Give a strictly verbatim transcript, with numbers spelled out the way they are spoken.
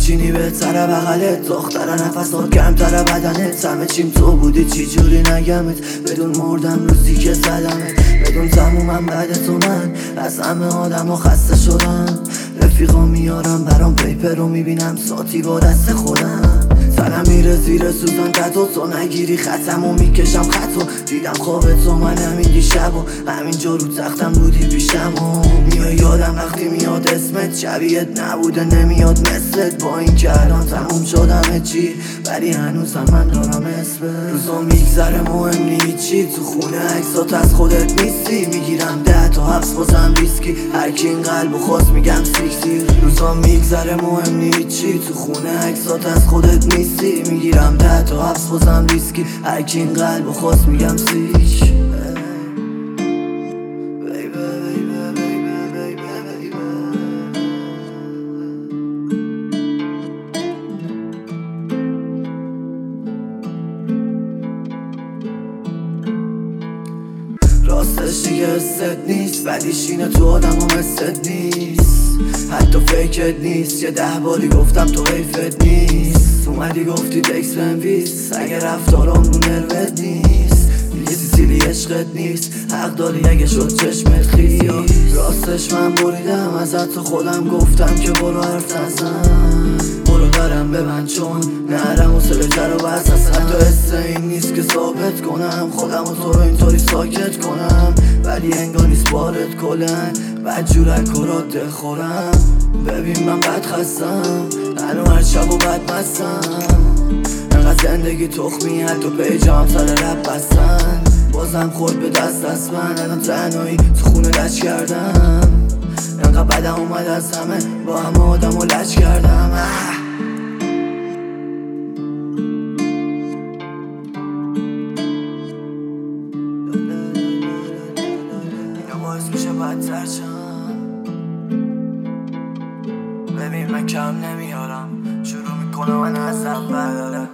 چینی بهتره بغلت، دختره نفسات کمتره بدنت، همه چیم تو بودی چی جوری نگمت، بدون مردم روزی که زدمت، بدون تمومم بعد تو من از همه آدم ها خسته شدم. رفیقا میارم برام پیپر رو میبینم ساتی با دست خودم، سرم میره زیر سوزن قطع تو نگیری خطم و میکشم خطو، دیدم خواب تو من همین دیشب و همینجا رو تختم بودی پیشم و میای یادم وقتی میاد اسمت، شبیهت نبوده نمیاد مثلت، با این که الان تموم شدم چی ولی هنوزم من دارم اسمت. روزا میگذره مهم نی چی، تو خونه عکسات از خودت نیستی، میگیرم ده تا حبس بازم ویسکی، هرکی این قلبو خواست میگم سیکسی. روزا میگذره مهم نی چی، تو خونه عکسات از خودت نیستی، میگیرم ده تا حبس بازم ویسکی، هرکی این قلبو خواست میگم سیک. راستش دیگه حست نیست ولی شینه تو آدم هم حست نیست، حتی فیکت نیست، یه ده باری گفتم تو حیفت نیست، اومدی گفتی تکس بنویس اگه رفتارم رو نروت نیست، دیگه سیسیلی عشقت نیست، حق داری اگه شد چشمت خیست. راستش من بریدم ازت، تو خودم گفتم که برو حرف نزن، برو درم ببند چون نرم و سلتر و بس اصلا تو حس این نیست که ثابت کنم خودم و تو رو اینطوری ساکت کنم، ولی انگار نیست بارت کلن بد جورک و را دل خورم. ببین من بد خستم هنو هر شب و بد مستم، انقدر زندگی تخمی حتی پیجام سر رب بستن، بازم خورد به دست دست من الان تنهایی تو خونه لج کردم، انقدر بدم اومد از همه با همه آدم و لج کردم. اینو باعث میشه بدتر شم، ببین من کم نمیارم شروع میکنم من از اول.